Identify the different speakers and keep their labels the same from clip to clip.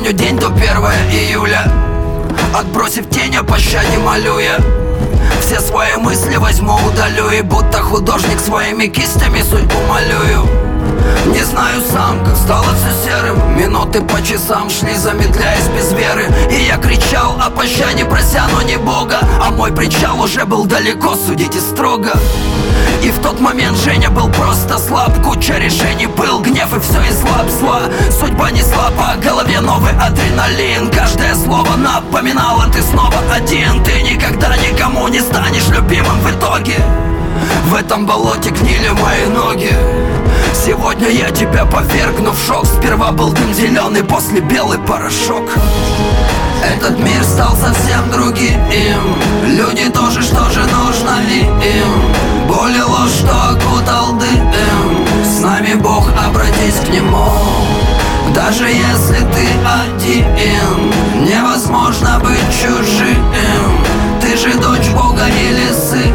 Speaker 1: Помню день до 1 июля, отбросив тень, о пощаде молю я. Все свои мысли возьму, удалю, и будто художник своими кистями судьбу малюю. Не знаю сам, как стало все серым. Минуты по часам шли, замедляясь без веры. И я кричал о пощаде, прося, но не Бога. А мой причал уже был далеко, судите строго. И в тот момент Женя был просто слаб. Куча решений, был гнев и все из лап зла. Судьба несла по голове новый адреналин. Каждое слово напоминало: ты снова один. Ты никогда никому не станешь любимым в итоге. В этом болоте гнили мои ноги. Сегодня я тебя повергну в шок. Сперва был дым зеленый, после белый порошок. Этот мир стал совсем другим. Люди тоже, что же нужно им? Боль и ложь, что окутал дым. С нами Бог, обратись к Нему. Даже если ты один, невозможно быть чужим. Ты же дочь Бога или сын,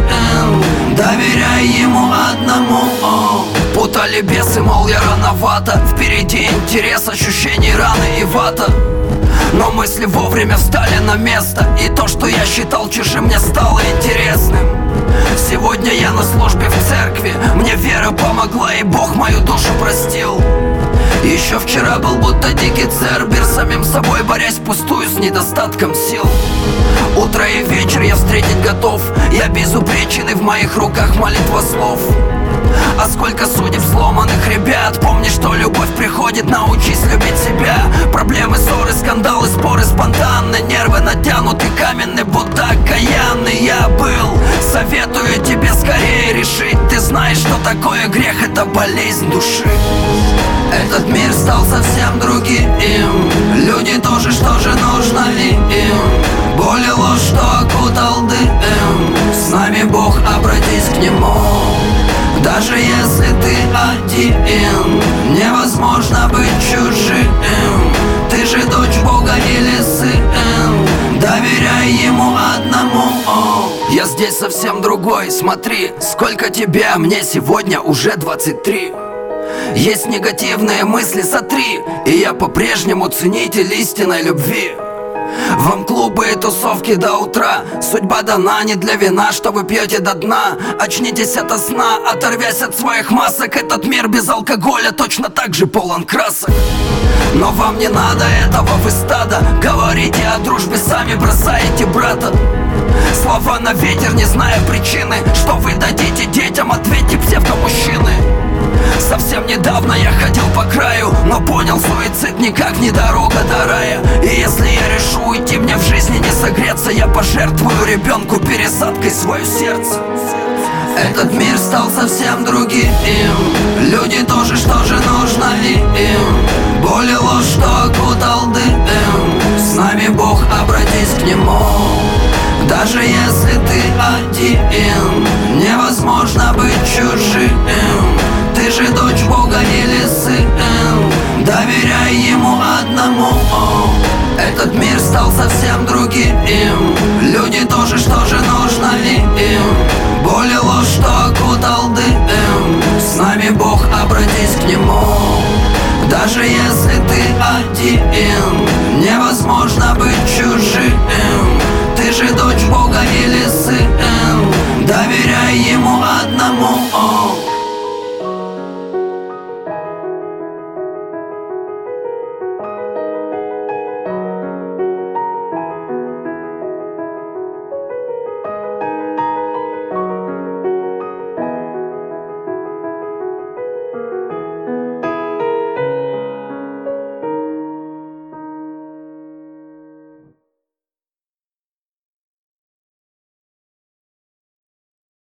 Speaker 1: доверяй Ему одному. Путали бесы, мол, я рановато. Впереди интерес, ощущений раны и вата. Но мысли вовремя встали на место, и то, что я считал чужим, мне стало интересным. Сегодня я на службе в церкви. Мне вера помогла, и Бог мою душу простил. Еще вчера был будто дикий цербер, самим собой борясь впустую с недостатком сил. Утро и вечер я встретить готов. Я безупречен, и в моих руках молитва слов. А сколько судеб сломанных ребят. Помни, что любовь приходит, научись любить себя. Проблемы, ссоры, скандалы, споры спонтанны. Нервы натянуты, каменный, будто окаянный я был. Советую тебе скорее решить. Ты знаешь, что такое грех, это болезнь души. Этот мир стал совсем другим. Люди тоже, что же нужно им? Боль и ложь, что окутал дым. С нами Бог, обратись к Нему. Даже если ты один, невозможно быть чужим. Ты же дочь Бога или сын, доверяй Ему одному. Я здесь совсем другой, смотри, сколько тебя, мне сегодня уже 23. Есть негативные мысли, сотри, и я по-прежнему ценитель истинной любви. Вам клубы и тусовки до утра. Судьба дана не для вина, что вы пьете до дна. Очнитесь ото сна, оторвясь от своих масок. Этот мир без алкоголя точно так же полон красок. Но вам не надо этого, вы стадо. Говорите о дружбе, сами бросаете брата. Слова на ветер, не зная причины. Что вы дадите детям, ответьте псевдомужчины. Совсем недавно я ходил по краю, но понял, суицид никак не дорога до рая. И если я решу уйти, мне в жизни не согреться, я пожертвую ребенку пересадкой свое сердце. Этот мир стал совсем другим. Люди тоже, что же нужно им? Боль и ложь, что окутал дым. С нами Бог, обратись к Нему. Даже если ты один, невозможно быть чужим. Ты же дочь Бога или сын, доверяй Ему одному. Этот мир стал совсем другим. Люди тоже, что же нужно им? Боль и ложь, что окутал дым. С нами Бог, обратись к Нему. Даже если ты один, невозможно быть чужим. Ты же дочь Бога или сын, доверяй Ему